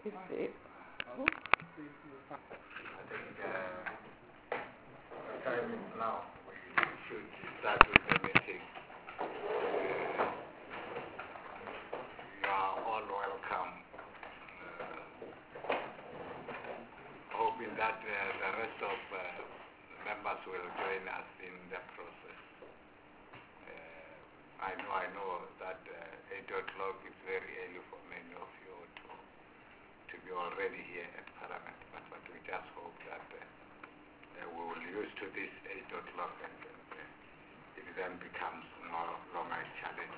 Is it? Oh. I think the time is now. We should start with the meeting. You are all welcome. Hoping that the rest of members will join us in the process. I know that 8 o'clock is very early for many of you to be already here at Parliament, but we just hope that we will use to this 8 o'clock and it then becomes no longer a challenge.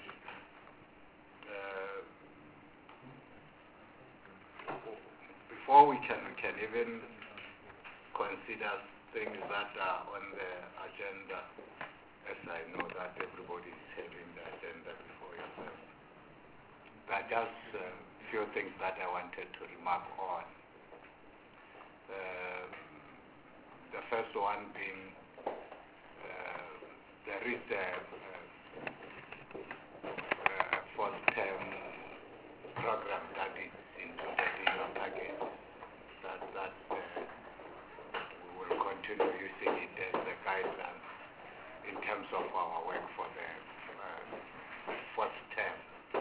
Before we can even consider things that are on the agenda, as I know that everybody is having the agenda before yourself, there are just a few things that I wanted to remark on. The first one being there is a first-term program that is included in your package that we will continue using it as a guideline in terms of our work for the first term.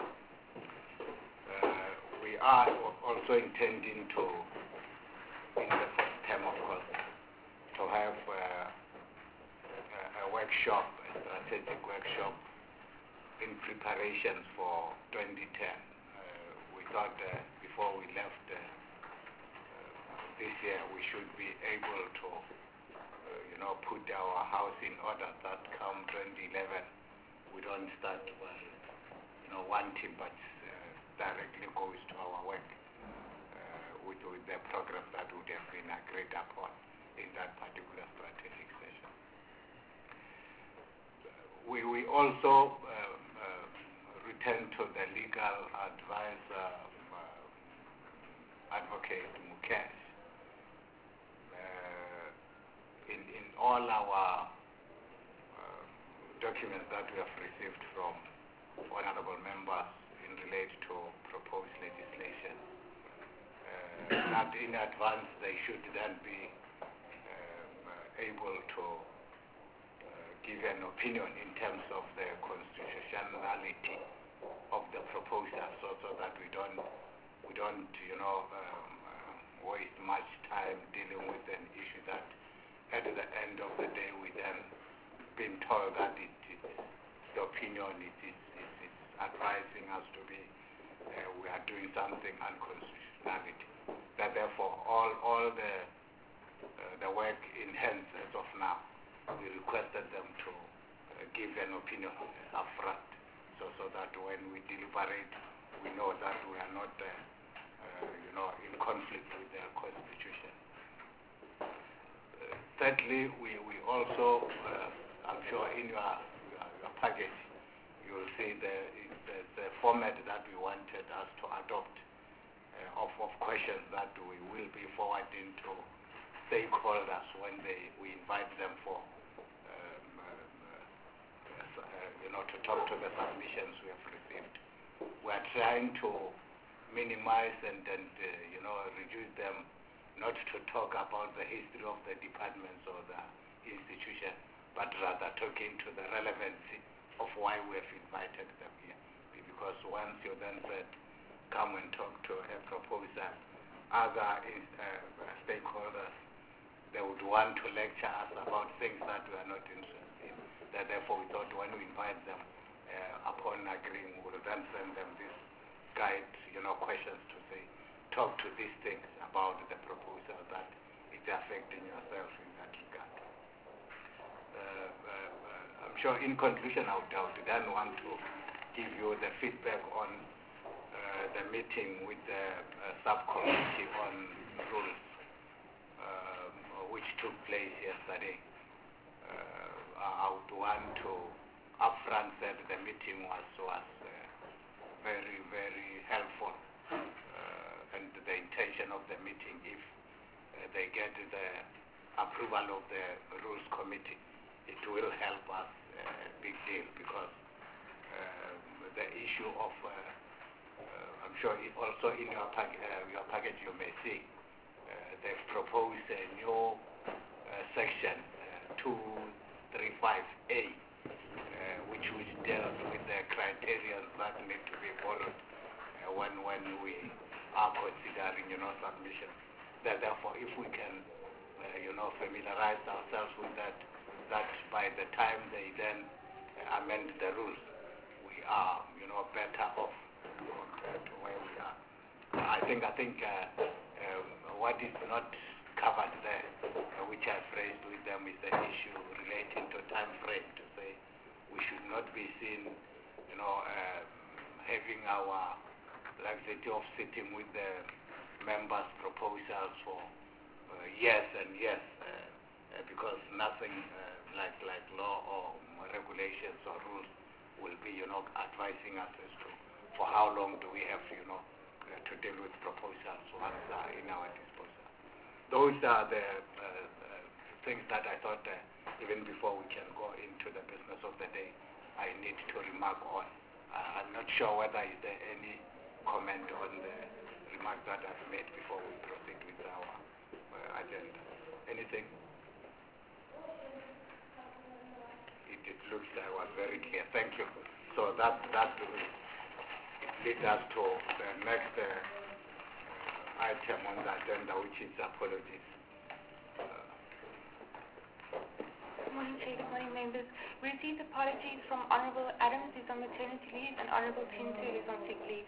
We are also intending to, in the first term of course, to have a workshop, a strategic workshop in preparations for 2010. We thought before we left this year we should be able to put our house in order that come 2011 we don't start one team but directly goes to our work with the program that would have been agreed upon in that particular strategic session. We also return to the legal advisor, Advocate Mukesh. In all our documents that we have received from honorable members in relation to proposed legislation, that in advance they should then be able to give an opinion in terms of the constitutionality of the proposal, so that we don't waste much time dealing with an issue that at the end of the day we then been told that the opinion is advising us to be we are doing something unconstitutionality. That therefore all the work in hand as of now, we requested them to give an opinion upfront, so that when we deliberate, we know that we are not in conflict with the Constitution. Thirdly, we also, I'm sure in your package, you will see the format that we wanted us to adopt of questions that we will be forwarding to stakeholders when we invite them for to talk to the submissions we have received. We are trying to minimize and reduce them, not to talk about the history of the departments or the institution, but rather talking to the relevancy of why we have invited them here. Because once you then said, come and talk to a proposal, other stakeholders, they would want to lecture us about things that we are not interested in. That therefore we thought when we invite them, upon agreeing, we'll then send them this guide, questions to say, talk to these things about the proposal that is affecting yourself in that regard. I'm sure in conclusion I would then want to give you the feedback on the meeting with the subcommittee on rules, which took place yesterday. I would want to upfront say that the meeting was very, very helpful, and the intention of the meeting, if they get the approval of the rules committee, it will help us a big deal, because the issue of I'm sure also in your package you may see they've proposed a new section 235A, which deals with the criteria that need to be followed when we are considering, submission. Therefore, if we can, familiarize ourselves with that by the time they then amend the rules, we are, better off compared to where we are. I think what is not covered there, which I've raised with them, is the issue relating to time frame, to say we should not be seen, having our laxity of sitting with the members' proposals for years and years, because nothing like law or regulations or rules will be, advising us as to for how long do we have, to deal with proposals once in our disposal. Those are the things that I thought, even before we can go into the business of the day, I need to remark on. I'm not sure whether is there any comment on the remark that I've made before we proceed with our agenda. Anything? It looks like I was very clear. Thank you. So that leads us to the next item on the agenda, which is apologies. Good morning, Chair. Good morning, members. We received apologies from Honourable Adams, who's on maternity leave, and Honourable Tintu, who's on sick leave.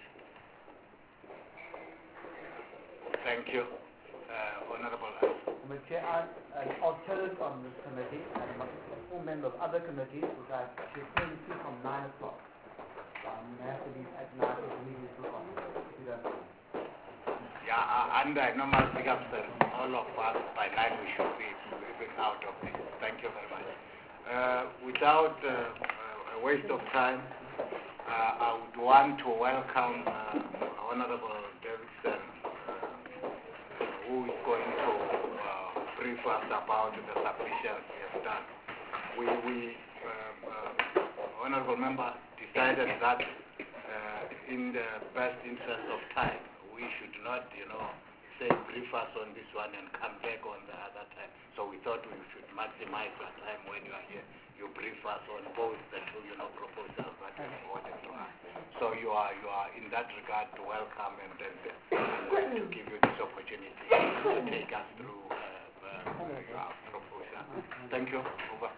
Thank you. Honourable Adams. Mr. Chair, I'm an alternate on this committee, and I'm a full member of other committees, which I return to from 9 o'clock. So I'm going to have to leave at 9 to immediately to on, if you don't mind. Yeah, under normal circumstances, all of us by 9 we should be moving out of this. Thank you very much. Without a waste of time, I would want to welcome Honourable Davidson, who is going to brief us about the submissions we have done. Honourable Member decided that in the best interest of time, we should not, say brief us on this one and come back on the other time. So we thought we should maximize the time when you are here. You brief us on both the two, proposals that you forwarded to us. So you are in that regard welcome, and then I'm going to give you this opportunity to take us through our proposal. Thank you. Over.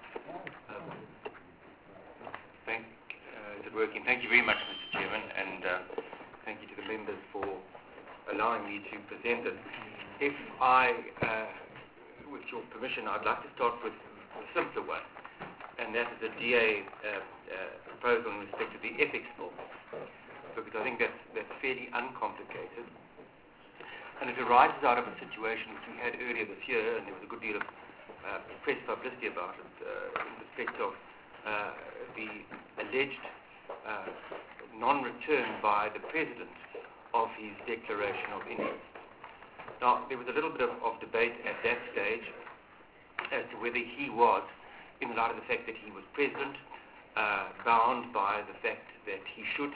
Is it working? Thank you very much, Mr. Chairman, and thank you to the members for allowing me to present it. If I, with your permission, I'd like to start with a simpler one, and that is the DA proposal in respect to the ethics bill, because I think that's fairly uncomplicated, and it arises out of a situation which we had earlier this year, and there was a good deal of press publicity about it in respect of the alleged non-return by the President of his declaration of interest. Now, there was a little bit of debate at that stage as to whether he was, in light of the fact that he was President, bound by the fact that he should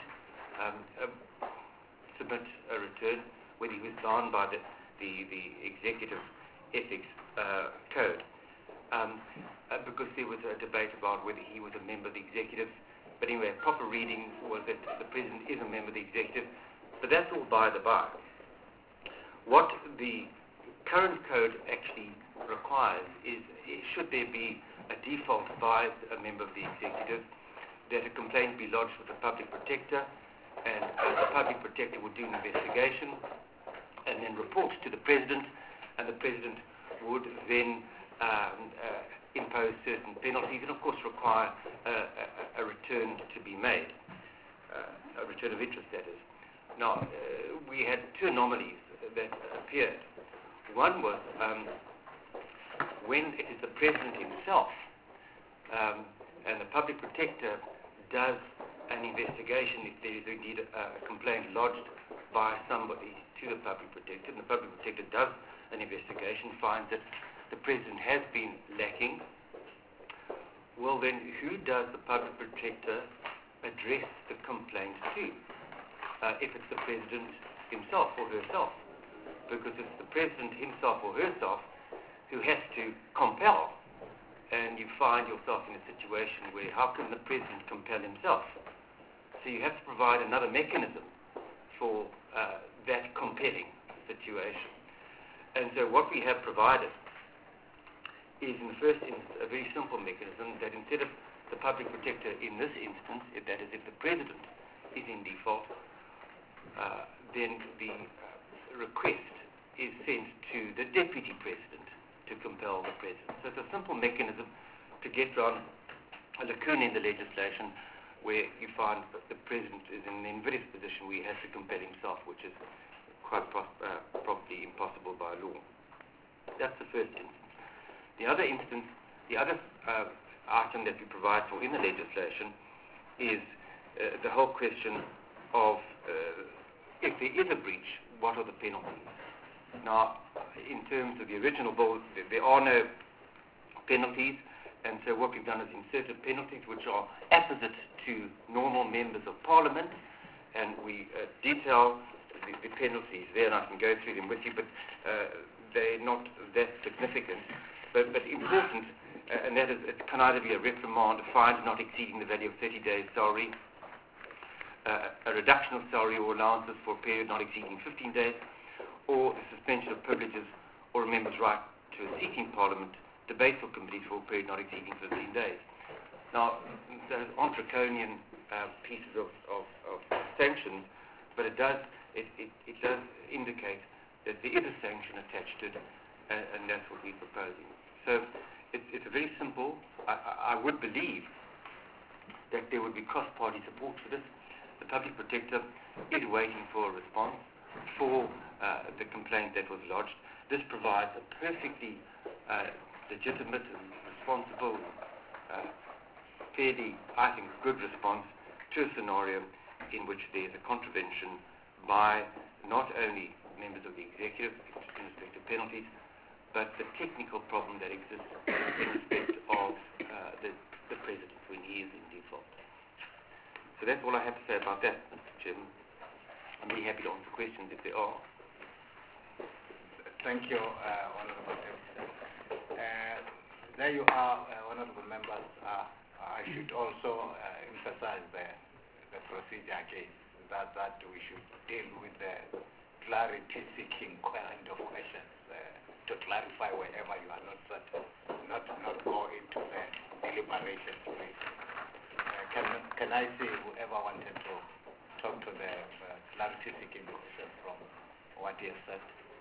submit a return, whether he was bound by the Executive Ethics Code. Because there was a debate about whether he was a member of the Executive. But anyway, a proper reading was that the President is a member of the Executive. But that's all by the by. What the current code actually requires is, should there be a default by a member of the Executive, that a complaint be lodged with the Public Protector, and the Public Protector would do an investigation and then report to the President, and the President would then impose certain penalties and, of course, require a return to be made, a return of interest, that is. Now, we had two anomalies that appeared. One was when it is the President himself and the Public Protector does an investigation, if there is indeed a complaint lodged by somebody to the Public Protector, and the Public Protector does an investigation, finds that the President has been lacking, well then, who does the Public Protector address the complaint to? if it's the President himself or herself. Because it's the President himself or herself who has to compel, and you find yourself in a situation where how can the President compel himself? So you have to provide another mechanism for that compelling situation. And so what we have provided is, in the first instance, a very simple mechanism that instead of the public protector in this instance, that is, if the President is in default, then the request is sent to the Deputy President to compel the President. So it's a simple mechanism to get around a lacuna in the legislation where you find that the President is in an inverse position where he has to compel himself, which is quite probably impossible by law. That's the first instance. The other instance, the other item that we provide for in the legislation is the whole question of if there is a breach, what are the penalties? Now, in terms of the original bill, there are no penalties, and so what we've done is inserted penalties which are opposite to normal members of Parliament, and we detail the penalties there, and I can go through them with you, but they're not that significant, but important, and that is it can either be a reprimand, a fine not exceeding the value of 30 days' salary, a reduction of salary or allowances for a period not exceeding 15 days, or the suspension of privileges or a member's right to a seat in Parliament, debates or committees for a period not exceeding 15 days. Now, those aren't draconian pieces of sanctions, but it does indicate that there is a sanction attached to it, and that's what we're proposing. So it's a very simple. I would believe that there would be cross-party support for this. The Public Protector is waiting for a response for the complaint that was lodged. This provides a perfectly legitimate and responsible, fairly, I think, good response to a scenario in which there is a contravention by not only members of the executive in respect of penalties, but the technical problem that exists in respect of the President when he is in default. So that's all I have to say about that, Mr. Chairman. I'm very happy to answer questions if there are. Thank you, Honourable Deputy. There you are, Honourable Members. I should also emphasize the procedure again, that we should deal with the clarity-seeking kind of questions to clarify wherever you are not certain, not go into the deliberations, please. Can I see whoever wanted to talk to the clarity-seeking question from what he has said?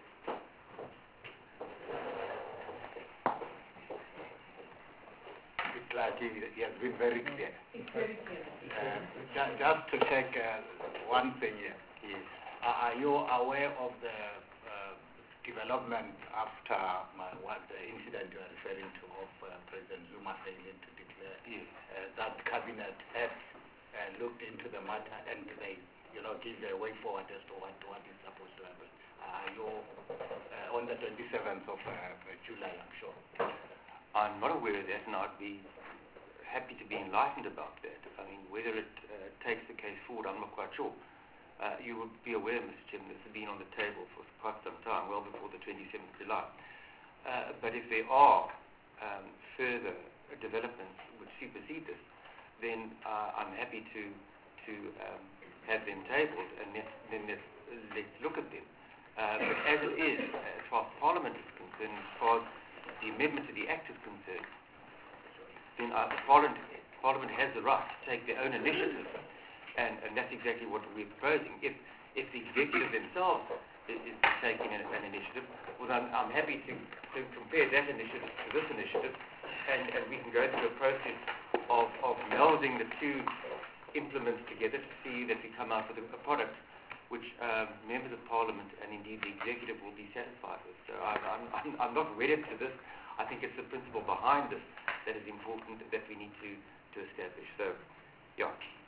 It's like he has been very clear. It's very clear. Just to check one thing here. Yes. Are you aware of the development after the incident you are referring to of President Zuma failing to declare? Yes. That cabinet had looked into the matter and they, give a way forward as to what is supposed to happen. You on the 27th of July, I'm sure. I'm not aware of that, and I'd be happy to be enlightened about that. I mean, whether it takes the case forward, I'm not quite sure. You would be aware, Mr. Chairman, this has been on the table for quite some time, well before the 27th of July. But if there are further developments which supersede this, then I'm happy to have them tabled, and then let's look at them. But as it is, as far as Parliament is concerned, as far as the amendment to the Act is concerned, then Parliament has the right to take their own initiative, and that's exactly what we're proposing. If the executive themselves is taking an initiative, well, I'm happy to compare that initiative to this initiative, and we can go through a process of melding the two implements together to see that we come out with a product which members of Parliament and indeed the executive will be satisfied with. So I'm not wedded to this. I think it's the principle behind this that is important that we need to establish. So, yeah.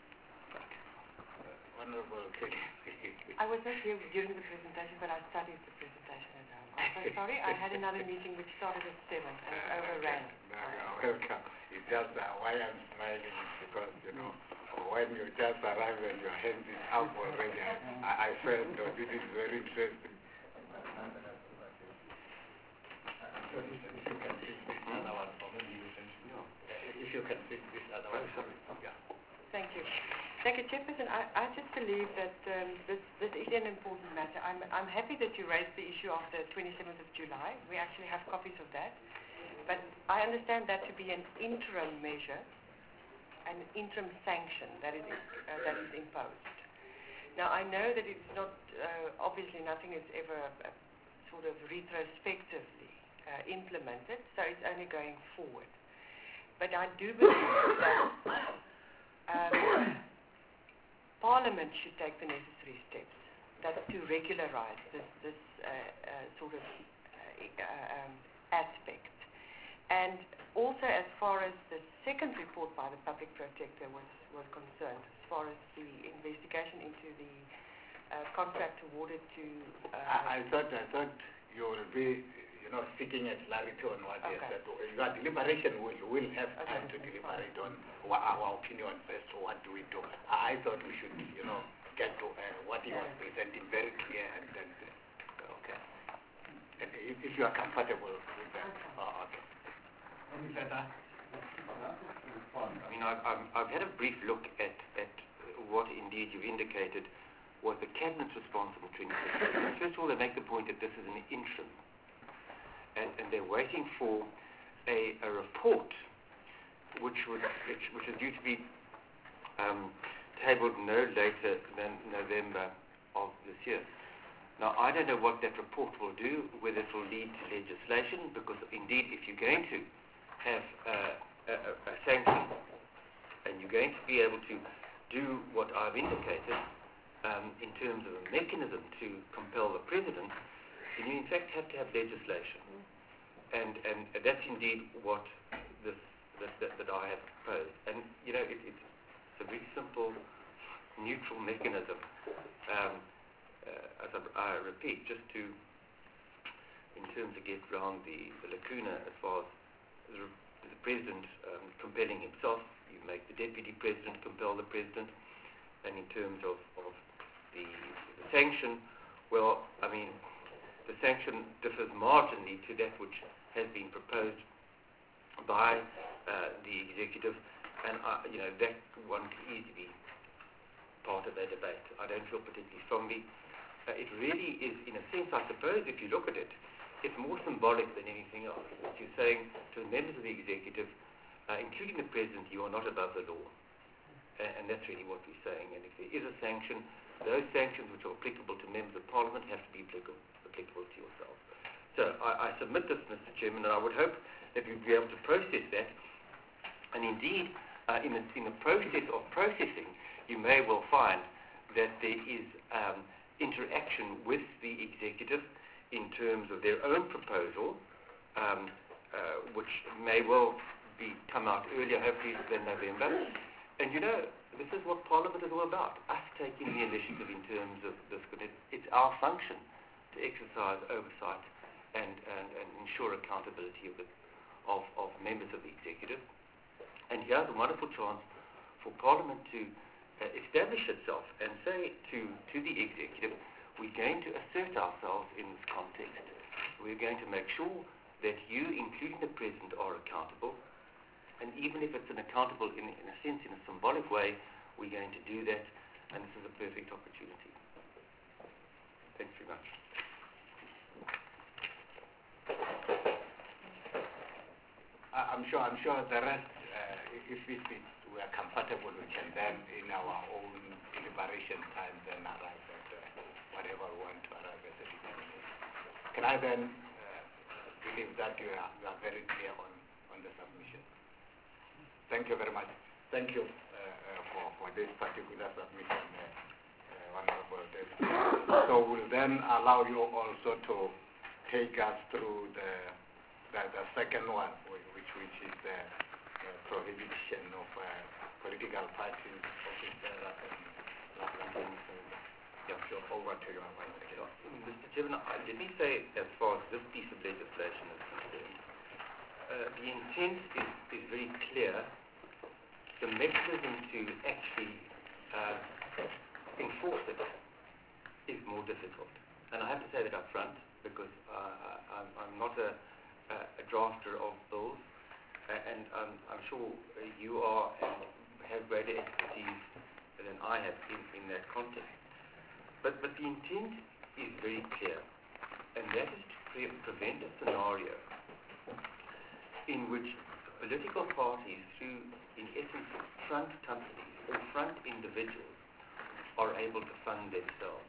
Honourable Kelly. I was not here during the presentation, but I studied the presentation at home. I'm so sorry. I had another meeting which started at 7 and overran. Welcome. It's just why I'm smiling is because, when you just arrive and your hand is up already, I felt this is very interesting. If you can fix this other one, sorry. Yeah. Thank you. Thank you, Chairperson. I just believe that this is an important matter. I'm happy that you raised the issue of the 27th of July. We actually have copies of that. But I understand that to be an interim measure, an interim sanction that is imposed. Now, I know that it's not, obviously nothing is ever sort of retrospectively implemented, so it's only going forward. But I do believe that Parliament should take the necessary steps to regularize this sort of aspect. And also as far as the second report by the Public Protector was concerned, as far as the investigation into the contract awarded to... I thought you will be, seeking a clarity on what you said. Your deliberation will have time to deliberate on our opinion as to what do we do. I thought we should, get to what he was presenting very clear and then, okay. And if you are comfortable with that, okay. Any further? I mean, I've had a brief look at what indeed you've indicated was the Cabinet's response on the 26th. First of all, they make the point that this is an interim. And they're waiting for a report which is due to be tabled no later than November of this year. Now, I don't know what that report will do, whether it will lead to legislation, because indeed, if you're going to have a sanction and you're going to be able to do what I've indicated in terms of a mechanism to compel the President, then you in fact have to have legislation. And that's indeed what that I have proposed. And, it's a very simple, neutral mechanism. As I repeat, just to, in terms of get around the lacuna as far as the President compelling himself, you make the Deputy President compel the President. And in terms of the sanction, well, I mean, the sanction differs marginally to that which has been proposed by the Executive, and that one can easily be part of a debate. I don't feel particularly strongly. It really is, in a sense, I suppose, if you look at it, it's more symbolic than anything else. You're saying to the members of the Executive, including the President, you are not above the law. And that's really what we're saying. And if there is a sanction, those sanctions which are applicable to members of Parliament have to be applicable to yourself. So I submit this, Mr. Chairman, and I would hope that you'd be able to process that. And indeed, in the process of processing, you may well find that there is interaction with the Executive in terms of their own proposal, which may well come out earlier, hopefully, than November. And this is what Parliament is all about, us taking the initiative in terms of this. It's our function to exercise oversight and ensure accountability of members of the Executive. And here's a wonderful chance for Parliament to establish itself and say to the Executive, we're going to assert ourselves in this context. We're going to make sure that you, including the President, are accountable. And even if it's accountable in a sense, in a symbolic way, we're going to do that. And this is a perfect opportunity. Thanks very much. I'm sure the rest, if we are comfortable, we can then, in our own deliberation time, then arrive at whatever we want to arrive at the determination. Can I then believe that you are very clear on the submission? Thank you very much. Thank you for this particular submission, Honorable Deputy. So we'll then allow you also to take us through the second one, which is the prohibition of political parties, officers, and over to you. Mr. Chairman, let me say, as far as this piece of legislation is concerned, the intent is very clear the mechanism to actually enforce it is more difficult. And I have to say that up front, because I'm not a drafter of bills, and I'm sure you are and have greater expertise than I have in that context. But the intent is very clear, and that is to prevent a scenario in which political parties, through, in essence, front companies or front individuals, are able to fund themselves.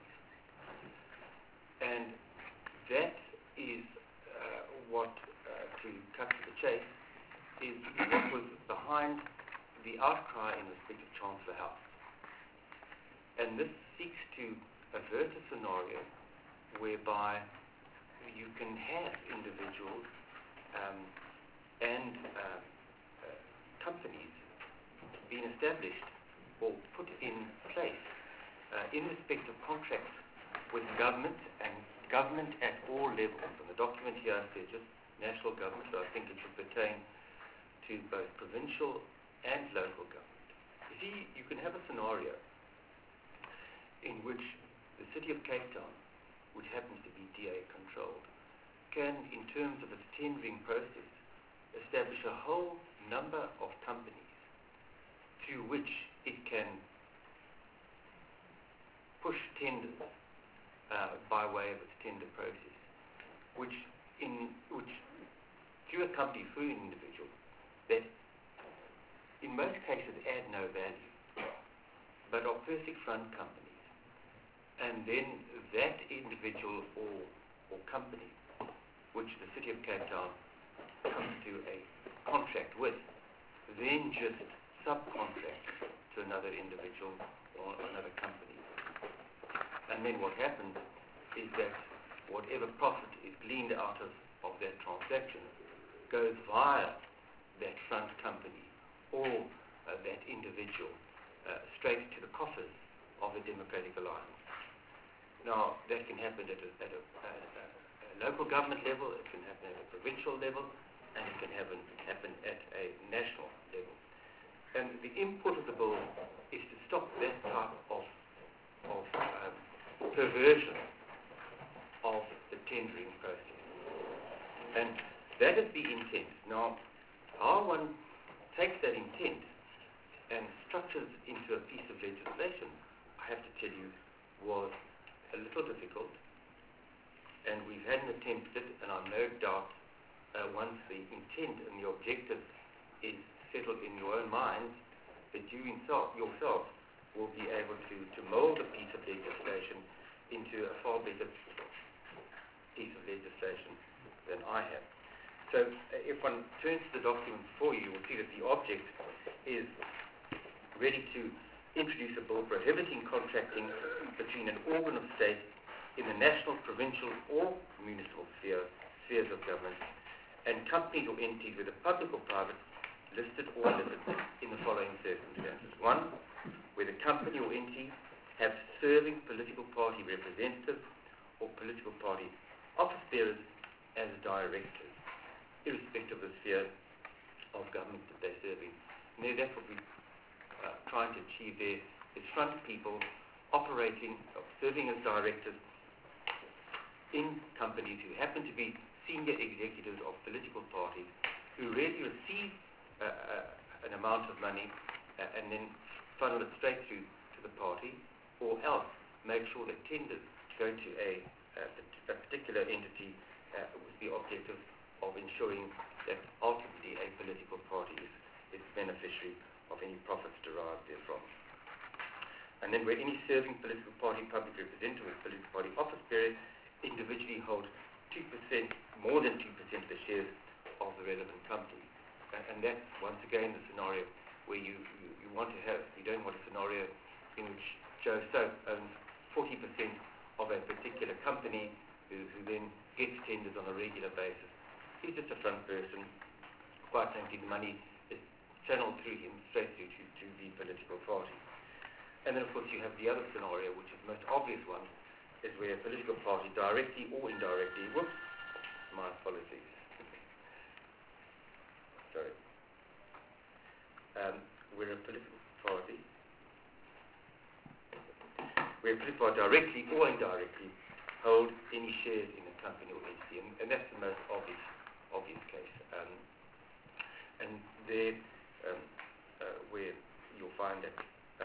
And that is what, to cut to the chase, is what was behind the outcry in respect of Chancellor House. And this seeks to avert a scenario whereby you can have individuals and companies being established or put in place in respect of contracts with government, and government at all levels. And the document here says just national government, so I think it should pertain to both provincial and local government. You see, you can have a scenario in which the city of Cape Town, which happens to be DA controlled, can, in terms of its tendering process, establish a whole number of companies through which it can push tenders by way of its tender process, which through a company, through an individual, that in most cases add no value, but are perfect front companies. And then that individual or company, which the City of Cape Town comes to a contract with, then just subcontracts to another individual or another company. And then what happens is that whatever profit is gleaned out of that transaction goes via that front company or that individual straight to the coffers of the Democratic Alliance. Now, that can happen at a local government level, it can happen at a provincial level, and it can happen at a national level. And the import of the bill is to stop that type of perversion of the tendering process. And that is the intent. Now, how one takes that intent and structures it into a piece of legislation, I have to tell you, was a little difficult. And we've had an attempt at it, and I'm no doubt once the intent and the objective is settled in your own minds, that you yourself will be able to mold a piece of legislation into a far better piece of legislation than I have. So if one turns to the document before you, you will see that the object is really to introduce a bill prohibiting contracting between an organ of state in the national, provincial or municipal spheres of government, and companies or entities, whether public or private, listed or illicit, in the following circumstances. One, where the company or entity have serving political party representatives or political party office bearers as directors, irrespective of the sphere of government that they're serving. And that's what we're trying to achieve there, is front people operating, serving as directors in companies who happen to be senior executives of political parties who really receive an amount of money and then funnel it straight through to the party, or else make sure that tenders go to a particular entity with the objective of ensuring that ultimately a political party is beneficiary of any profits derived therefrom. And then where any serving political party, public representative or political party office bearer individually hold 2%, more than 2% of the shares of the relevant company. And that's, once again, the scenario where you want to have, you don't want a scenario in which Joe Soap owns 40% of a particular company who then gets tenders on a regular basis. He's just a front person. Quite frankly, the money is channeled through him straight through to the political party. And then, of course, you have the other scenario, which is the most obvious one, is where a political party, directly or indirectly, my apologies, sorry, where a political party, directly or indirectly hold any shares in a company or entity, and that's the most obvious case. And there, where you'll find that,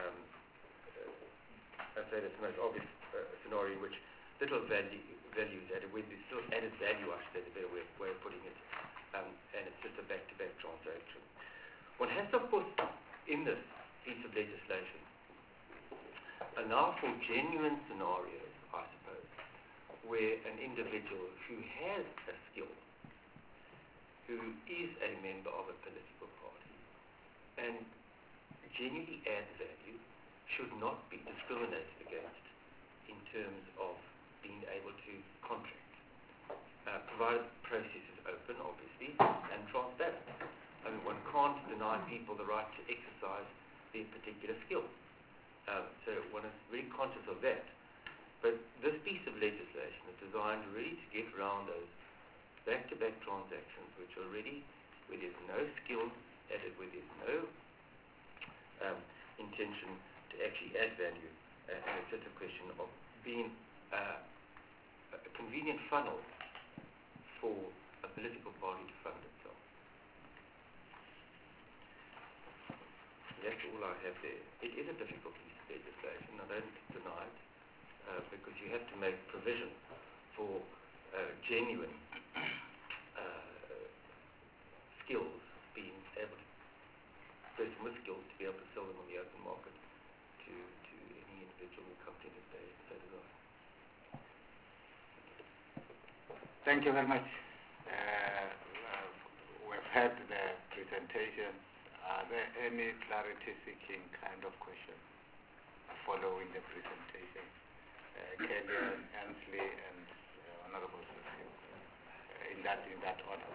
I'd say that's the most obvious scenario in which little value is added, where there's still added value, I should say, the better way of putting it, and it's just a back-to-back transaction. One has, of course, in this piece of legislation, allow for genuine scenarios, I suppose, where an individual who has a skill, who is a member of a political party, and genuinely adds value, should not be discriminated against in terms of being able to contract, provided the process is open, obviously, and transparent. I mean, one can't deny people the right to exercise their particular skill. So one is very conscious of that. But this piece of legislation is designed really to get around those back-to-back transactions which are ready, where there's no skill added, where there's no intention to actually add value, and it's just a question of being a convenient funnel for a political party to fund itself. That's all I have there. It is a difficult piece of legislation, I don't deny it, because you have to make provision for genuine skills being able to, person with skills to be able to sell them on the open market to any individual or company that they desire. Thank you very much. We've heard the presentation. Are there any clarity-seeking kind of questions following the presentation? Kelly, Ansley, and Honorable Cecil, in that order.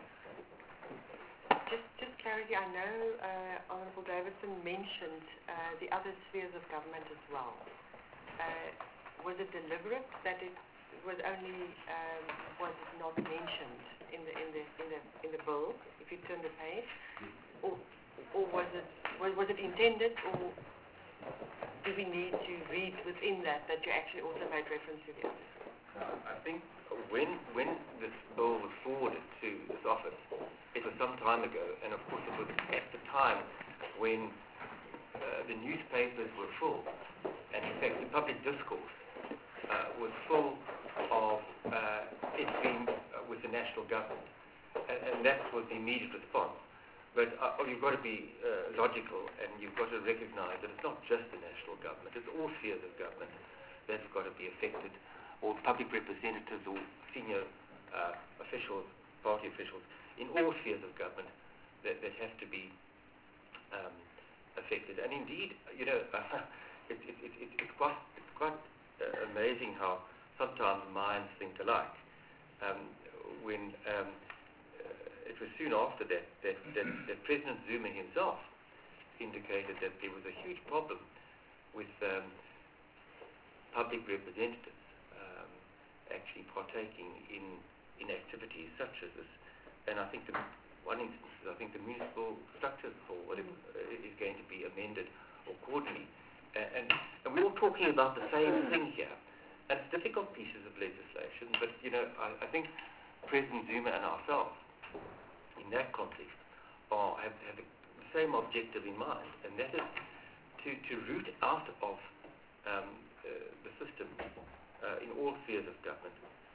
Just clarity, I know Honorable Davidson mentioned the other spheres of government as well. Was it deliberate that it was only was not mentioned in the bill? If you turn the page, or was it intended, or do we need to read within that you actually also made reference to the others? I think when this bill was forwarded to this office, it was some time ago, and of course it was at the time when the newspapers were full, and in fact the public discourse was full of it being with the national government, and that was the immediate response. But you've got to be logical, and you've got to recognize that it's not just the national government, it's all spheres of government that's got to be affected, or public representatives or senior officials, party officials, in all spheres of government that have to be affected. And indeed, you know, it's quite amazing how sometimes minds think alike. When it was soon after that President Zuma himself indicated that there was a huge problem with public representatives actually partaking in activities such as this. And I think one instance, I think the municipal structures or whatever is going to be amended accordingly. And we're all talking about the same thing here. And it's difficult pieces of legislation, but you know, I think President Zuma and ourselves, in that context, have the same objective in mind, and that is to root out of the system in all spheres of government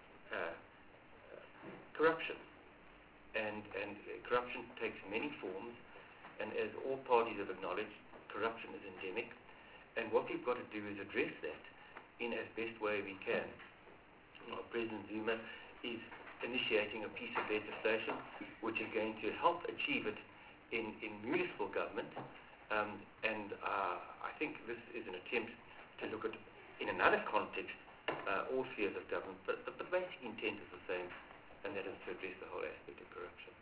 corruption. And corruption takes many forms, and as all parties have acknowledged, corruption is endemic, and what we've got to do is address that in as best way we can. President Zuma is initiating a piece of legislation which is going to help achieve it in municipal government, and I think this is an attempt to look at, in another context, all spheres of government, but the basic intent is the same, and that is to address the whole aspect of corruption.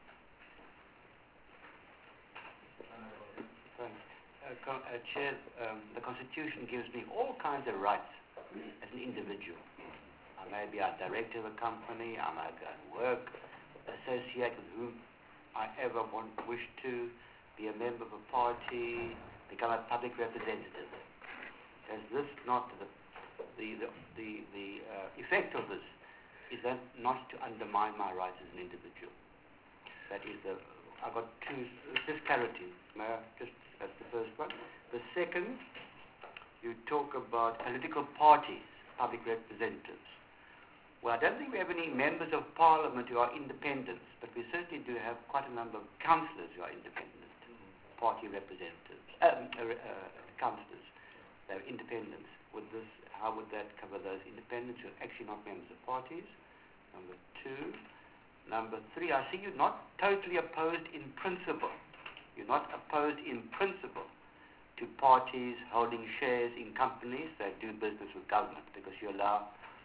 Chair, the Constitution gives me all kinds of rights as an individual. I may be a director of a company, I may go and work, associate with whom I ever wish to, be a member of a party, become a public representative. Is this not the effect of this? Is that not to undermine my rights as an individual? That is I've got two, just clarity. That's the first one. The second, you talk about political parties, public representatives. Well, I don't think we have any members of parliament who are independents, but we certainly do have quite a number of councillors who are independent, party representatives, councillors. They're independents. How would that cover those independents who are actually not members of parties? Number two. Number three, I see you're not totally opposed in principle. You're not opposed in principle to parties holding shares in companies that do business with government, because you allow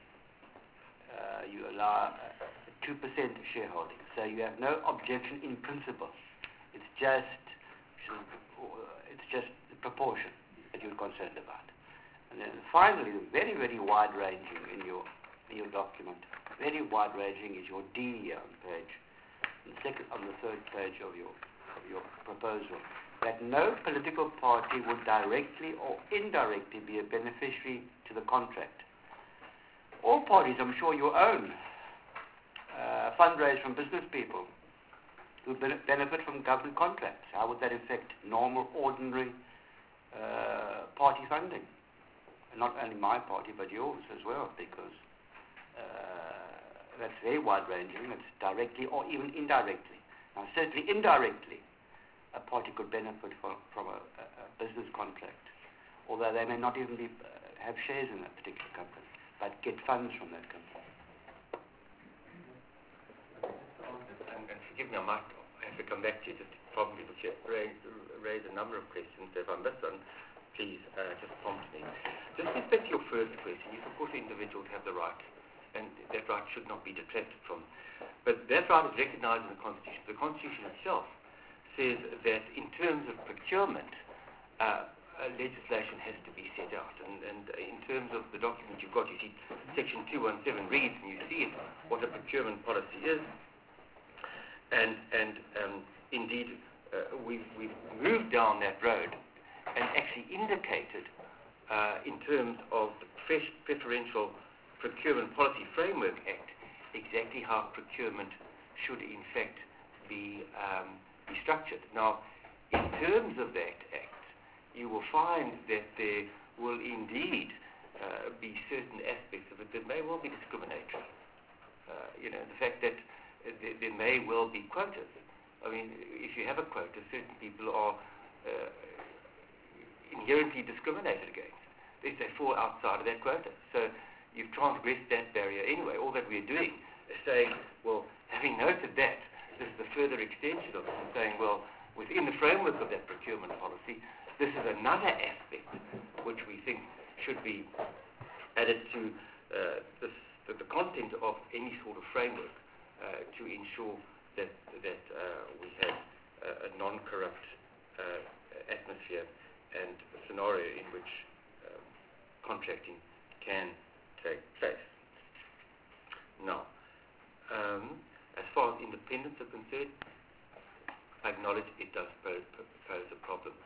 2% shareholding. So you have no objection in principle. It's just the proportion that you're concerned about. And then finally, very, very wide-ranging in your document. Very wide-ranging is your D here on the third page of your proposal, that no political party would directly or indirectly be a beneficiary to the contract. All parties, I'm sure you own, fundraise from business people who benefit from government contracts. How would that affect normal, ordinary party funding? And not only my party, but yours as well, because that's very wide-ranging. It's directly or even indirectly. Now, certainly indirectly, a party could benefit from a business contract, although they may not even have shares in that particular company, but get funds from that company. And forgive me, I might have to come back to you, just probably raise a number of questions. If I miss one, please just prompt me. Just with respect to your first question, yes, of course, individuals have the right, and that right should not be detracted from. But that right is recognized in the Constitution. The Constitution itself says that in terms of procurement, legislation has to be set out. And in terms of the document you've got, you see Section 217 reads, and you see what a procurement policy is. And indeed, we've moved down that road and actually indicated in terms of the Preferential Procurement Policy Framework Act exactly how procurement should in fact be structured. Now, in terms of that act, you will find that there will indeed be certain aspects of it that may well be discriminatory. The fact that there may well be quotas. I mean, if you have a quota, certain people are inherently discriminated against if they fall outside of that quota. So you've transgressed that barrier anyway. All that we're doing is saying, well, having noted that, this is a further extension of it, and saying, well, within the framework of that procurement policy, this is another aspect which we think should be added to the content of any sort of framework to ensure that we have a non-corrupt atmosphere and a scenario in which contracting can take place. Now, as far as independents are concerned, I acknowledge it does pose a problem.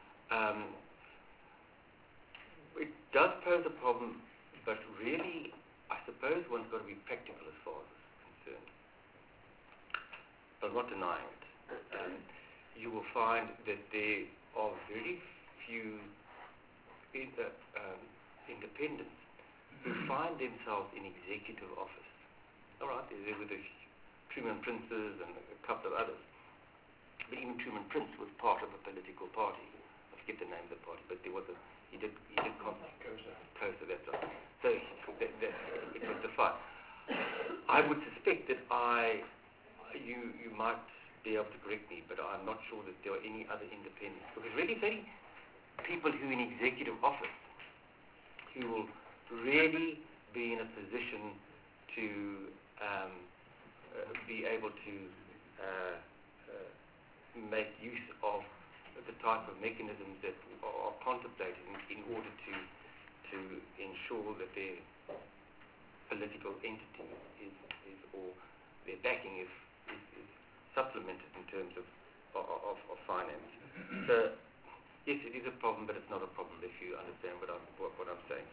It does pose a problem, but really, I suppose one's got to be practical as far as it's concerned. But I'm not denying it. You will find that there are very few independents who find themselves in executive office. All right, there were the Truman Princes and a couple of others. But even Truman Prince was part of a political party. I forget the name of the party, but there was he did COSA, that's right. So it was defined. I would suspect that you might be able to correct me, but I'm not sure that there are any other independents. Because really, it's only people who are in executive office who will really be in a position to be able to make use of the type of mechanisms that are contemplated in order to ensure that their political entity is or their backing is supplemented in terms of finance. So yes, it is a problem, but it's not a problem if you understand what I'm saying.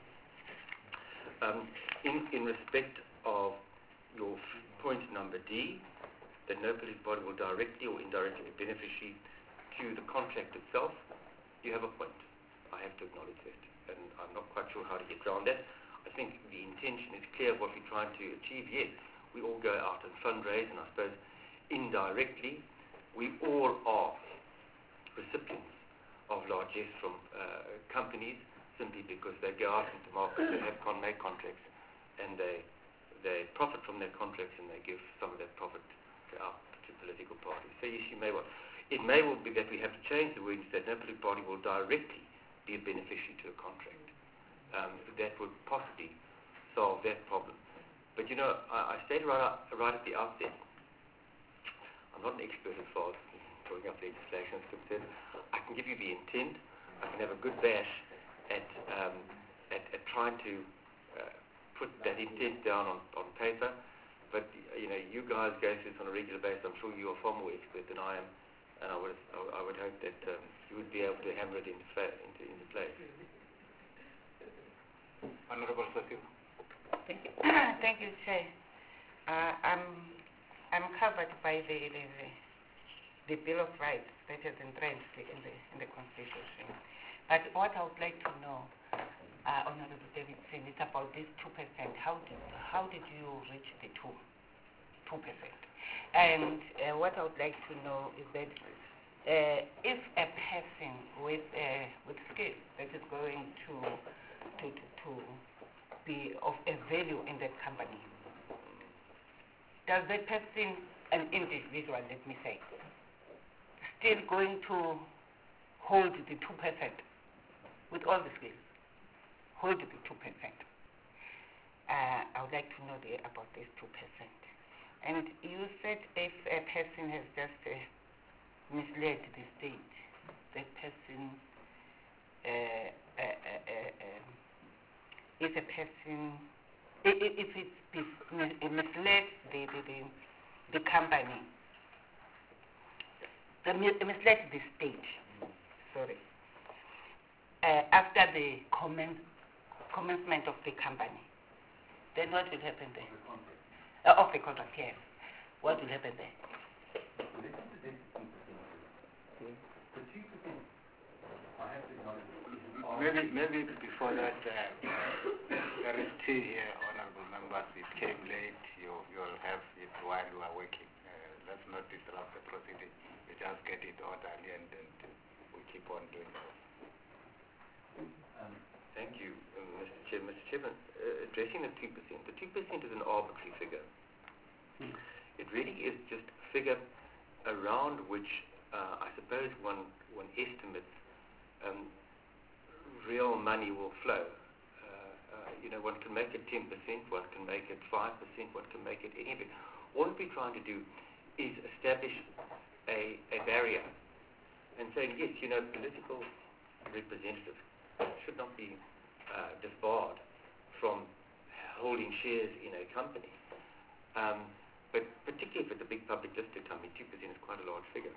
In respect of your point number D, that no political body will directly or indirectly be beneficiary to the contract itself, you have a point. I have to acknowledge that, and I'm not quite sure how to get around that. I think the intention is clear of what we're trying to achieve. Yes, we all go out and fundraise, and I suppose indirectly we all are recipients of largesse from companies simply because they go out into markets, they have make contracts, and they profit from their contracts, and they give some of that profit to political parties. So yes, you may well. It may well be that we have to change the wording that no political party will directly be a beneficiary to a contract. That would possibly solve that problem. But you know, I stated right at the outset, I'm not an expert as far as drawing up legislation is concerned. I can give you the intent. I can have a good bash at trying to put that intent down on paper. But you know, you guys go through this on a regular basis. I'm sure you are far more expert than I am, and I would hope that you would be able to hammer it into place. Honourable Sothiwa. Thank you. Thank you, Chair. I'm covered by the Bill of Rights that is entrenched in the Constitution. But what I would like to know, Honourable Davidson, is about this 2%. How did you reach the 2%? And what I would like to know is that if a person with skills that is going to be of a value in that company, does that person, an individual, let me say, still going to hold the 2% with all the skills? Hold the 2%. I would like to know about this 2%. And you said if a person has just misled the state, that person is a person, if it misled the company, misled the state, sorry, after the commencement of the company, then what will happen there? Of the contract, yes. What will happen there? Maybe before that, there is tea here, honourable members. It came late. You'll have it while you are working. Let's not disrupt the proceeding. We just get it orderly, and then we keep on doing that. Thank you, Mr. Chair. Mr. Chairman, addressing the 2%. The 2% is an arbitrary figure. It really is just a figure around which I suppose one estimates real money will flow. One can make it 10%, one can make it 5%, one can make it anything. All we're trying to do is establish a barrier and saying, yes, political representatives should not be disbarred from holding shares in a company. But particularly if it's a big public listed company, 2% is quite a large figure.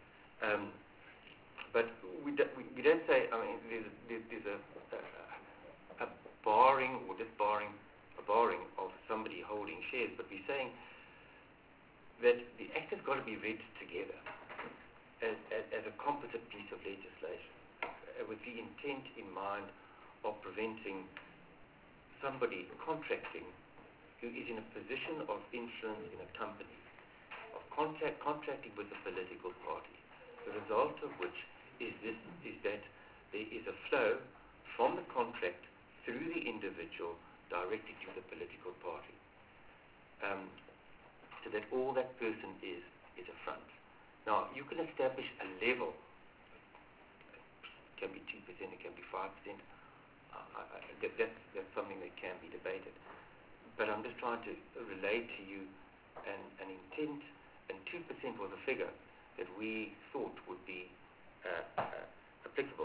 But we don't say, there's a barring or disbarring, a barring of somebody holding shares, but we're saying that the act has got to be read together as a composite piece of legislation with the intent in mind of preventing somebody contracting who is in a position of influence in a company, of contracting with a political party, the result of which is that there is a flow from the contract through the individual directly to the political party. So that all that person is a front. Now, you can establish a level. It can be 2%, it can be 5%. That's something that can be debated. But I'm just trying to relate to you an intent, and 2% was a figure that we thought would be applicable.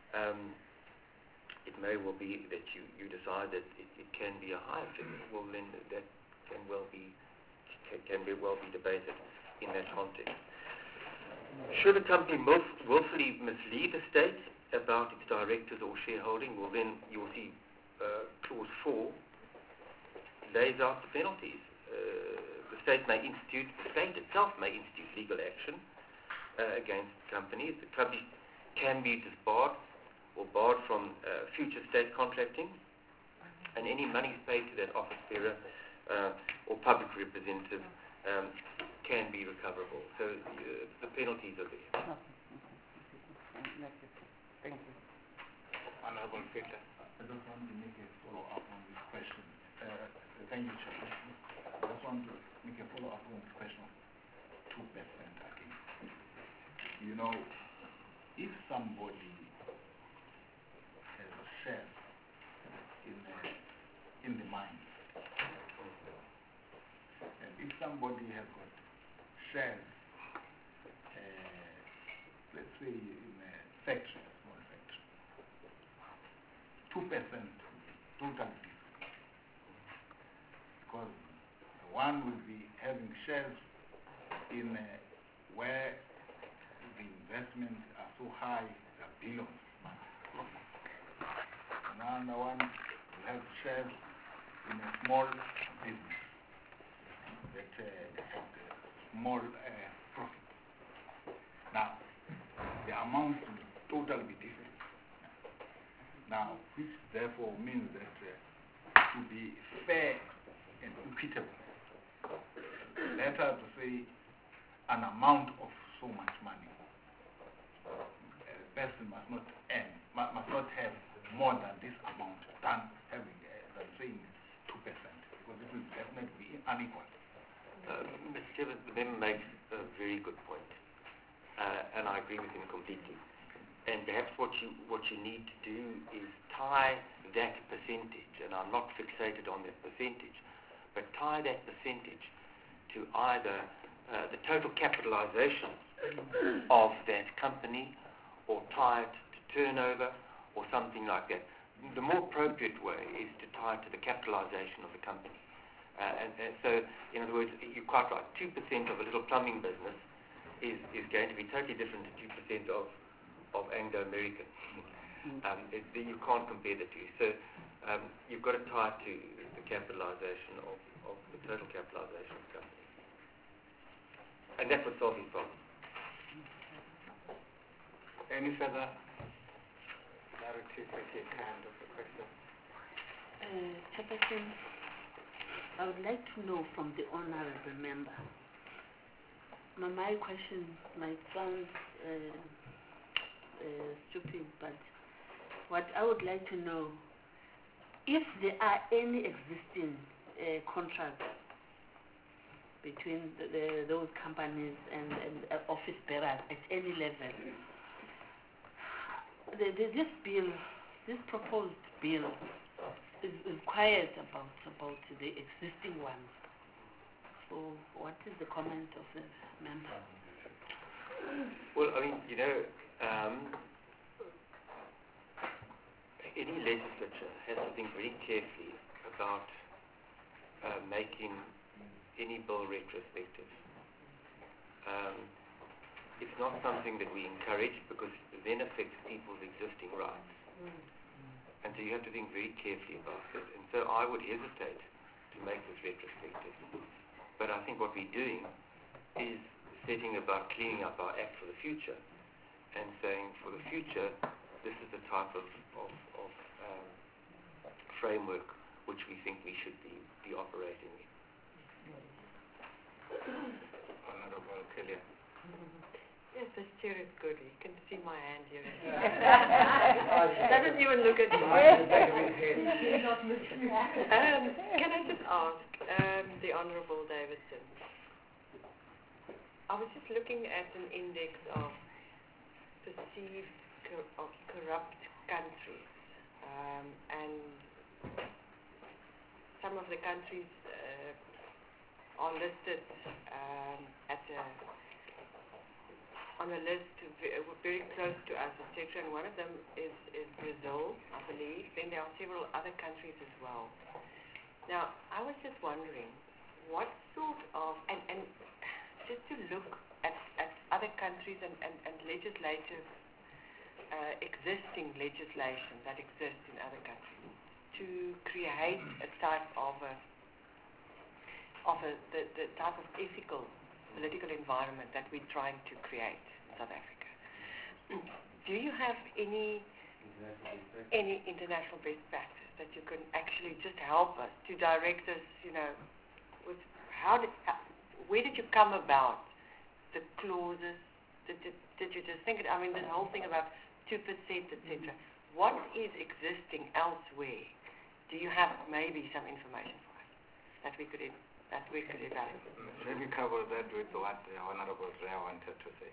It may well be that you decide that it can be a higher figure. Well, then that can well be debated in that context. Should a company willfully mislead the state about its directors or shareholding, well then you'll see clause 4 lays out the penalties. The state itself may institute legal action against companies. The company can be disbarred or barred from future state contracting, and any monies paid to that office bearer or public representative can be recoverable. So the penalties are there. Thank you. Honorable Peter. I just want to make a follow-up on this question. Thank you, Chairman. I just want to make a follow-up on this question of 2% again. You know, if somebody has a share in the mine, and if somebody has got shares, let's say in a factory, a small factory, 2% total risk, because one will be having shares in where the investments are so high, the billions of money. Another one will have shares in a small business that has a small profit. Now, the amounts will totally be different. Now, which therefore means that to be fair and equitable, better to say an amount of so much money. A person must not have more than this amount than saying 2%, because it will definitely be unequal. Mr. Chairman, the member makes a very good point, and I agree with him completely. And perhaps what you need to do is tie that percentage, and I'm not fixated on that percentage, but tie that percentage to either the total capitalization of that company, or tie it to turnover, or something like that. The more appropriate way is to tie it to the capitalization of the company. And so, in other words, you're quite right, 2% of a little plumbing business is going to be totally different to 2% of Anglo-American. You can't compare the two. So you've got to tie it to the capitalization of the total capitalization of the company. And that's what solves the problem. Any further narrative at the end of the question? Chairperson, I would like to know from the honorable member. My question might sound stupid, but what I would like to know, if there are any existing contracts between those companies and office bearers at any level, this proposed bill is quiet about the existing ones. So what is the comment of the member? Well, I mean, any legislature has to think very carefully about making any bill retrospective. It's not something that we encourage, because it then affects people's existing rights. And so you have to think very carefully about it. And so I would hesitate to make this retrospective. But I think what we're doing is setting about cleaning up our act for the future, and saying for the future, this is the type of framework which we think we should be operating in. Honorable Kelly. Yes, this chair is good. You can see my hand here. Doesn't even look at me. Can I just ask the Honourable Davidson? I was just looking at an index of perceived corrupt countries, and some of the countries are listed on a list very close to us, etc. And one of them is Brazil, I believe. Then there are several other countries as well. Now, I was just wondering, what sort of, and just to look at other countries and legislative, existing legislation that exists in other countries to create a type of the type of ethical political environment that we're trying to create in South Africa. Do you have any international best practice that you can actually just help us to direct us, with where did you come about the clauses? Did you just think it? I mean, the whole thing about 2%, etc. What is existing elsewhere? Do you have maybe some information for us that we could evaluate? Let me cover that with what the Honorable Ray wanted to say.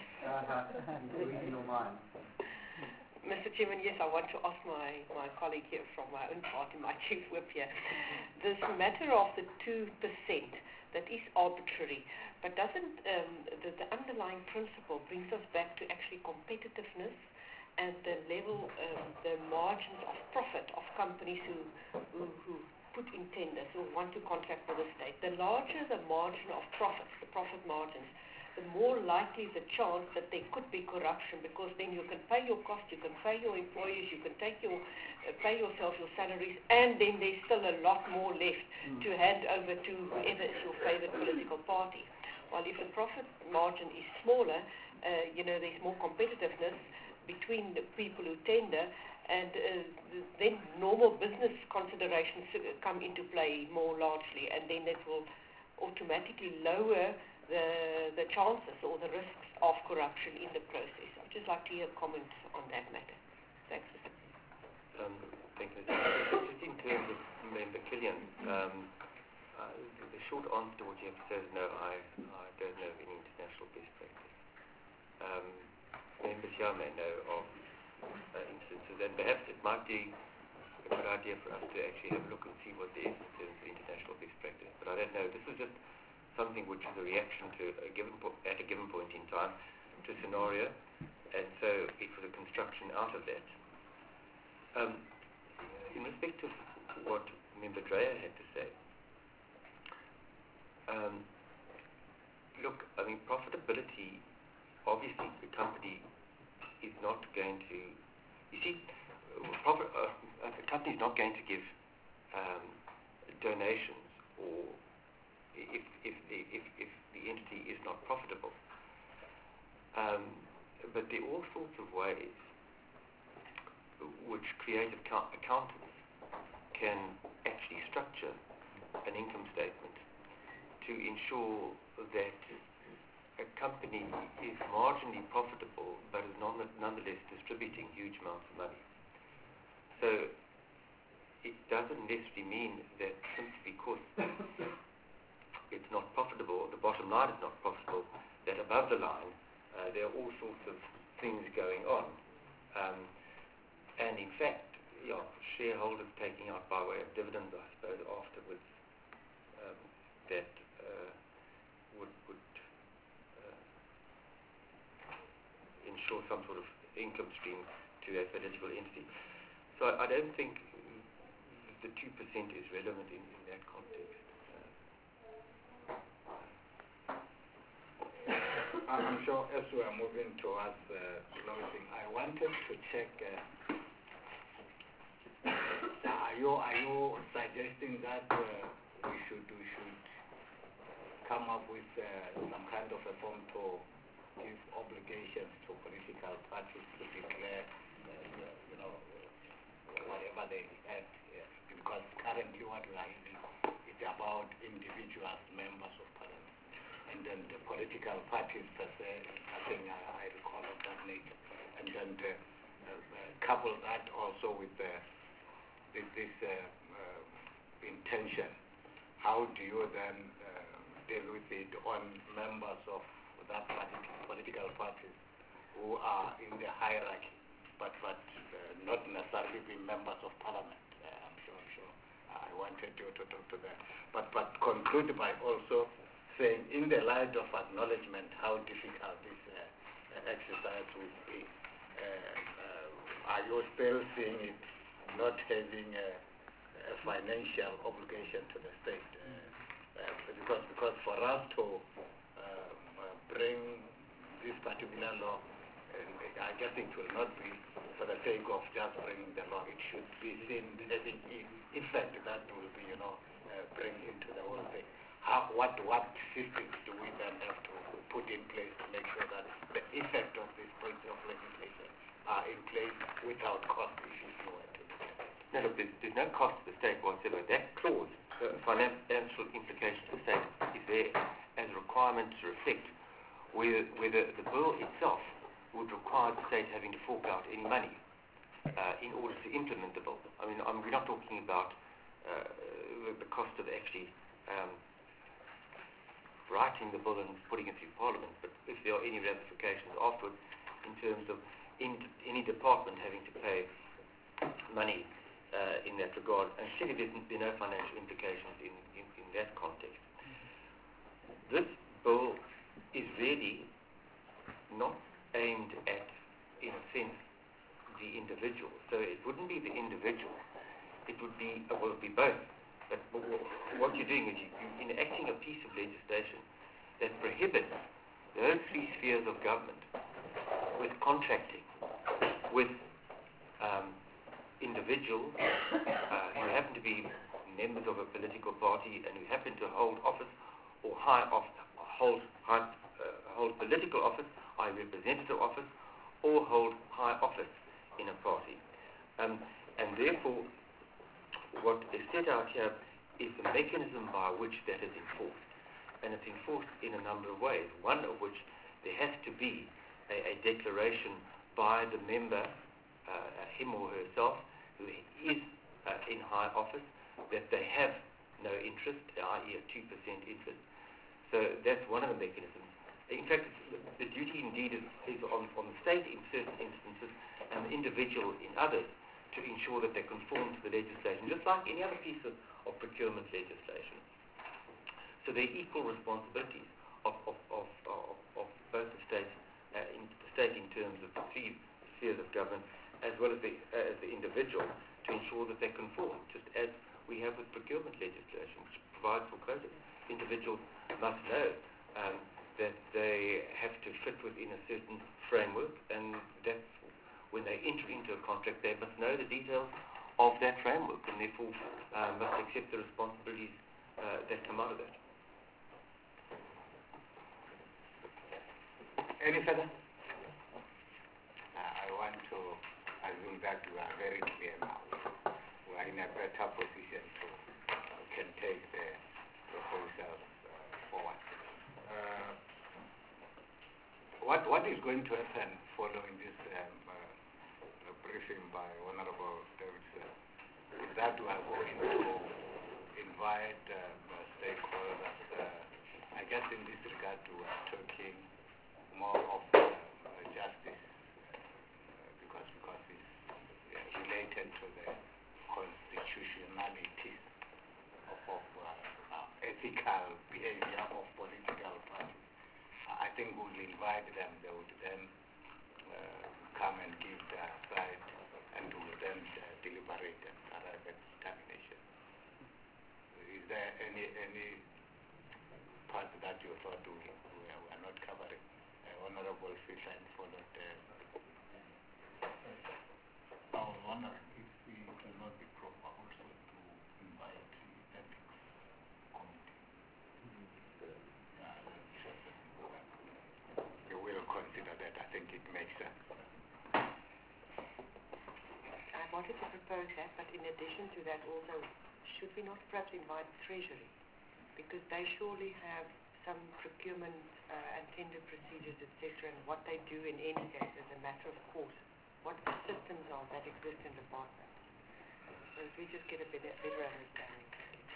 Reading your mind. Mr. Chairman, yes, I want to ask my colleague here from my own party, my chief whip here. This matter of the 2%, that is arbitrary, but doesn't the underlying principle brings us back to actually competitiveness and the level, the margins of profit of companies who put in tenders, who want to contract with the state. The larger the margin of profits, the profit margins, the more likely the chance that there could be corruption, because then you can pay your costs, you can pay your employees, you can pay yourself your salaries, and then there's still a lot more left to hand over to whoever is your favorite political party. While if the profit margin is smaller, there's more competitiveness between the people who tender, and then normal business considerations come into play more largely, and then that will automatically lower the chances or the risks of corruption in the process. I'd just like to hear comments on that matter. Thanks. Thank you. Just in terms of Member Killian, the short answer to what you have to say is no, I don't know of any international best practice. Members here may know of instances, and perhaps it might be a good idea for us to actually have a look and see what there is in terms of international best practice. But I don't know. This is just something which is a reaction to at a given point in time to a scenario, and so it was a construction out of that. In respect of what Member Dreyer had to say, look, I mean, profitability, obviously the company is not going to, you see, the company is not going to give donations or if the entity is not profitable. But there are all sorts of ways which creative accountants can actually structure an income statement to ensure that a company is marginally profitable but is nonetheless distributing huge amounts of money. So it doesn't necessarily mean that simply because it's not profitable, the bottom line is not profitable, that above the line there are all sorts of things going on. And in fact, shareholders taking out by way of dividends, I suppose, afterwards, that would ensure some sort of income stream to a political entity. So I don't think the 2% is relevant in that context. I'm sure as we are moving towards closing, I wanted to check, are you suggesting that we should come up with some kind of a form to give obligations to political parties to declare, whatever they have, because currently what we are having is about individuals, members of parliament, and then the political parties per se, nothing I recall of that nature, and then couple that also with this intention. How do you then deal with it on members of that political parties who are in the hierarchy, but not necessarily be members of parliament? I'm sure. I wanted you to talk to that. But conclude by also saying, in the light of acknowledgement how difficult this exercise will be, are you still seeing it not having a financial obligation to the state? Because for us to bring this particular law, I just think it will not be for the sake of just bringing the law. It should be seen as an effect that will be, bring into the whole thing. What systems do we then have to put in place to make sure that the effect of this point of legislation are in place without cost issues? No, look, there's no cost to the state whatsoever. That clause, financial implication to the state, is there as a requirement to reflect whether the bill itself would require the state having to fork out any money in order to implement the bill. I mean, we're not talking about the cost of actually writing the bill and putting it through Parliament, but if there are any ramifications afterwards in terms of any department having to pay money in that regard, and clearly there's no financial implications in that context. This bill is really not aimed at, in a sense, the individual. So it wouldn't be the individual. It would be, well, it would be both. But what you're doing is you're enacting a piece of legislation that prohibits those three spheres of government with contracting with individuals who happen to be members of a political party and who happen to hold office or hold political office, representative office, or hold high office in a party. And therefore, what is set out here is the mechanism by which that is enforced. And it's enforced in a number of ways, one of which there has to be a declaration by the member, him or herself, who is in high office, that they have no interest, i.e. a 2% interest. So that's one of the mechanisms. In fact, the duty indeed is on the state in certain instances and the individual in others to ensure that they conform to the legislation, just like any other piece of procurement legislation. So they're equal responsibilities of both the states, the state in terms of the three spheres of government, as well as the individual, to ensure that they conform, just as we have with procurement legislation, which provides for quotas. Individuals must know that they have to fit within a certain framework, and that's when they enter into a contract, they must know the details of that framework, and therefore must accept the responsibilities that come out of that. Any further? I want to assume that we are very clear now. We are in a better position to can take the proposals forward. What is going to happen following this briefing by Honorable Davidson is that we are going to invite stakeholders. I guess in this regard we are talking more of justice because it's related to the constitutionality of ethical behavior of political parties. I think we'll invite them. They would then come and give their side, and we will then deliberate and arrive at determination. Is there any part that you thought we are not covering? Honorable Fisher followed. I was wondering if it will not be proper also to invite the ethics committee. We will consider that. I think it makes sense. I wanted to propose that, but in addition to that also, should we not perhaps invite Treasury? Because they surely have some procurement and tender procedures, etc., and what they do in any case as a matter of course. What the systems are that exist in departments. So if we just get a better understanding.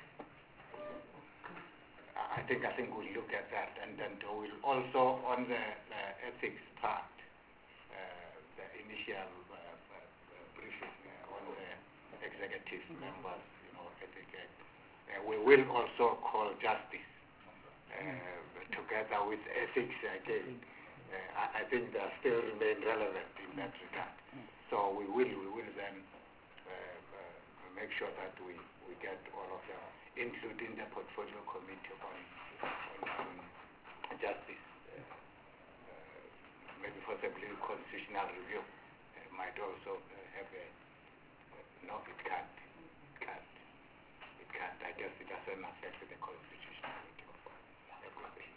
I think we'll look at that, and then we'll also, on the ethics part, the initial briefing on the executive members, ethics, we will also call justice together with ethics again. I think they still remain relevant in that regard. So we will then make sure that we get all of them, including the portfolio committee on justice, maybe possibly constitutional review might also have a, no, it can't. It can't. It can't. I guess it doesn't affect the constitutionality of everything.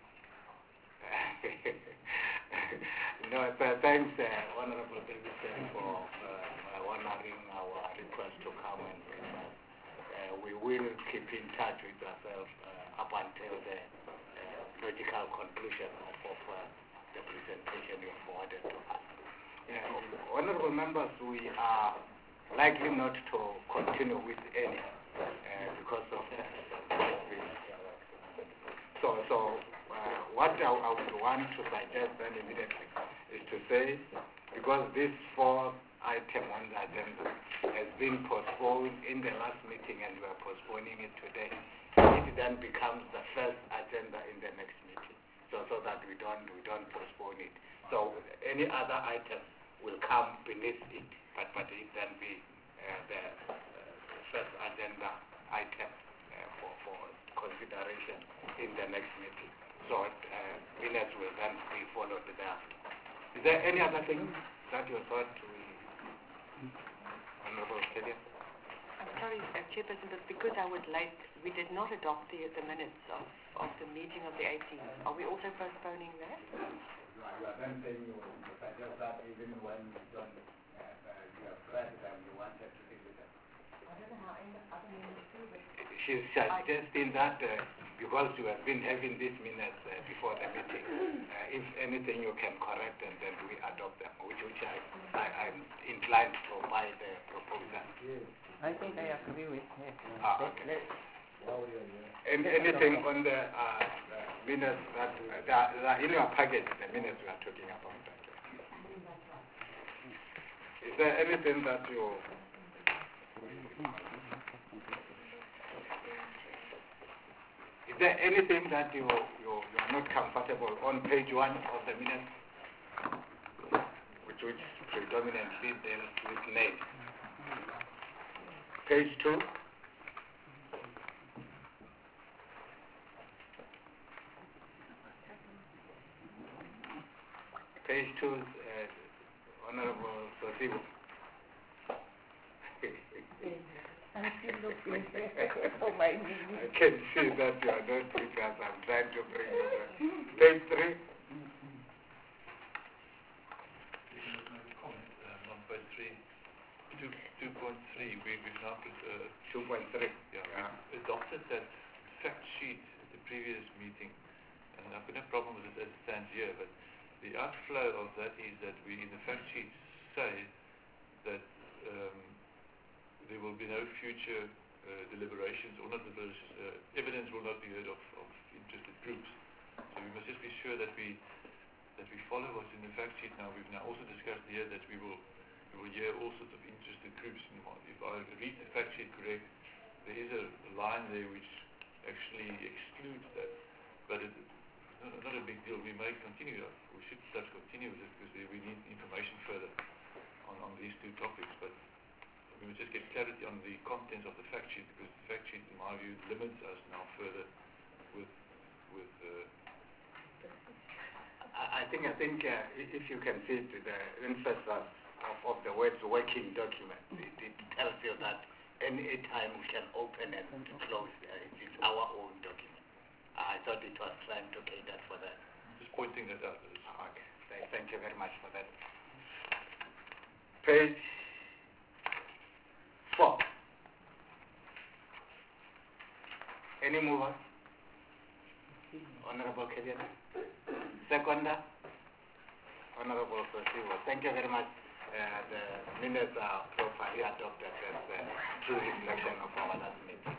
No, thanks, Honorable Davidson, for honoring our request to come and brief us. We will keep in touch with ourselves up until the logical conclusion of the presentation you forwarded to us. Honorable members, we are likely not to continue with any because of so what I would want to suggest then immediately is to say, because this fourth item on the agenda has been postponed in the last meeting and we are postponing it today, it then becomes the first agenda in the next meeting, so that we don't postpone it. So any other item will come beneath it, but it then be the first agenda item for consideration in the next meeting. So minutes will then be followed thereafter. Is there any other thing that you thought Honorable Kedia? I'm sorry, Chairperson, but because I was late, we did not adopt the minutes of the meeting of the 18th. Are we also postponing that? You are then saying you suggest that even when you don't you have read them, you wanted to deal with them. I don't know how other members do it. She's suggesting that because you have been having these minutes before the meeting, if anything you can correct them, then we adopt them, which I'm inclined to buy the proposal. Yes. I think I agree with her. Okay. And anything on the minutes that in your package, the minutes we are talking about that. Is there anything that you... Is there anything that you are not comfortable on page 1 of the minutes, which predominantly deals with name? Page 2. Page 2, Honorable Sosibo. I'm still looking for my meeting. I can see that you are not prepared. I'm trying to bring you back. Page 3. On page 3, 2.3, we've now 2.3. Yeah, we adopted that fact sheet at the previous meeting, and I've got no problem with it as it stands here, but the outflow of that is that we in the fact sheet say that there will be no future deliberations or not deliberations, evidence will not be heard of interested groups. So we must just be sure that we follow what's in the fact sheet now. We've now also discussed here that we will hear all sorts of interested groups. If I read the fact sheet correct, there is a line there which actually excludes that, but it's not a big deal. We may continue, we should just continue with it because we need information further on these two topics, but we must just get clarity on the contents of the fact sheet, because the fact sheet, in my view, limits us now further with I think if you can see the emphasis of the words working document, it tells you that any time we can open and close, it's our own document. I thought it was trying to cater for that. just pointing that out. Okay, thank you very much for that. Page 4. Any movers? Honorable Kedia. Seconder? Honorable Sosibo. Thank you very much. The minutes are properly adopted as a true reflection of our last meeting.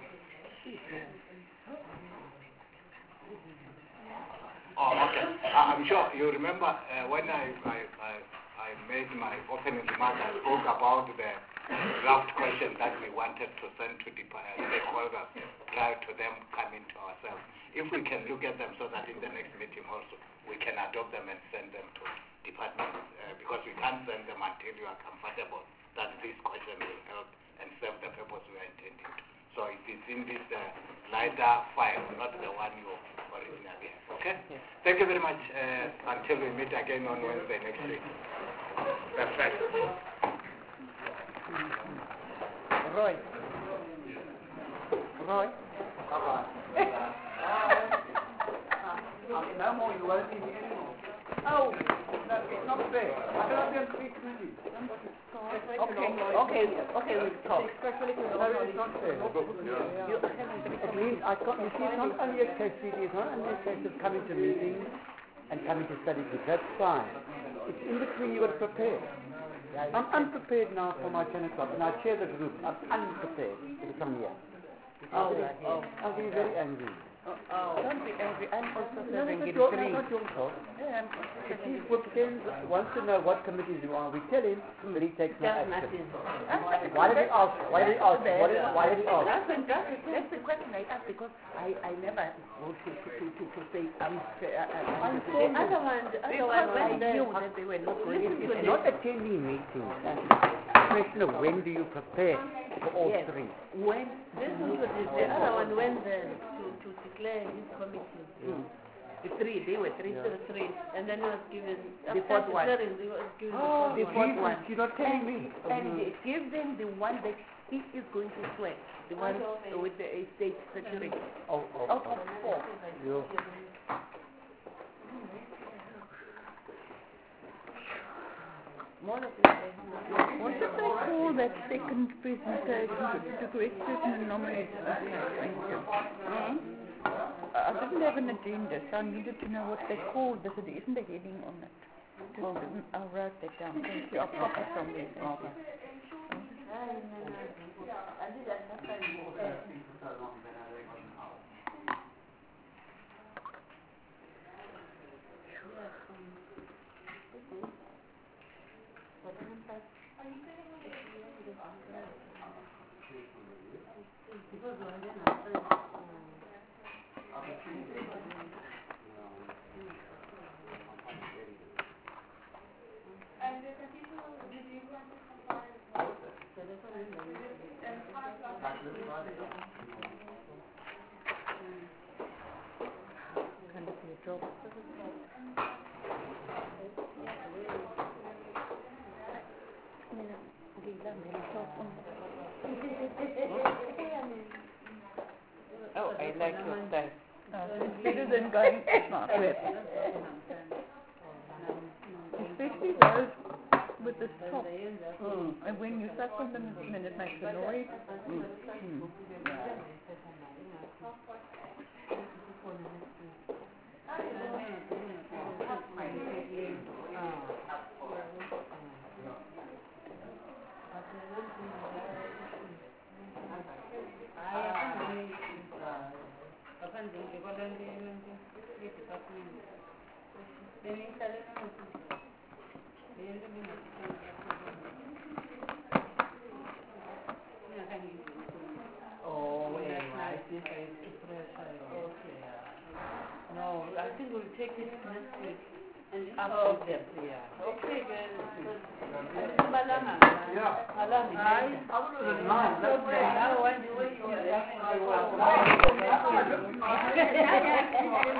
Oh, okay. I'm sure you remember when I made my opening remarks, I spoke about the draft question that we wanted to send to stakeholders prior to them coming to ourselves. If we can look at them so that in the next meeting also we can adopt them and send them to departments, because we can't send them until you are comfortable that this question will help and serve the purpose we are intending to. So it is in this lighter file, not the one you originally have. Okay? Yes. Thank you very much. Until we meet again on Wednesday next week. Perfect. Roy. No more, you won't see me anymore. Oh, No, it's not fair. I cannot be on three committees. okay, we'll talk. No, it's not fair. It means I can't, you see, it's not only a case, it's not only a case of coming to meetings and coming to study groups. That's fine. It's in between you've got to prepare. I'm unprepared now for my 10 o'clock, and I chair the group. I'm unprepared to come here. I'll be very angry. Don't be angry. I'm also No, serving in that's three. not your fault. Yeah, The chief whip wants to know what committees you are. We tell him that he takes no Just action. nothing. Why did he ask? Why did he ask? Why did he ask? That's the question I asked because I never go to say I'm The other one because I went knew there. that they were not going to It's not attending meetings. It's a question of when do you prepare for all Yes. three. when This is what the other one went there to declare his committee. the three, they were three. The three. And then he was given, The after fourth one. declaring, he was given Oh, the the fourth one. fourth one. You're not telling me. And they gave them the one that he is going to swear, the one with the state security. Oh, Out of four. You. More of it. What did they call that second presentation to correct certain anomalies? Thank you. I didn't have an agenda, so I needed to know what they called, but there isn't a heading on it. I'll write that down. Thank you. I'll copy from there. Thank you. Kind of your job. Oh, I like your style. It's better than going smart whip. Especially those with the top. And when you suck on them, then it makes a noise. Oh, I see. No, I think we'll take it next week. After them. Yeah. Okay, guys. Malanga. Yeah. Malanga. I was at 9. That's Now, when you wait,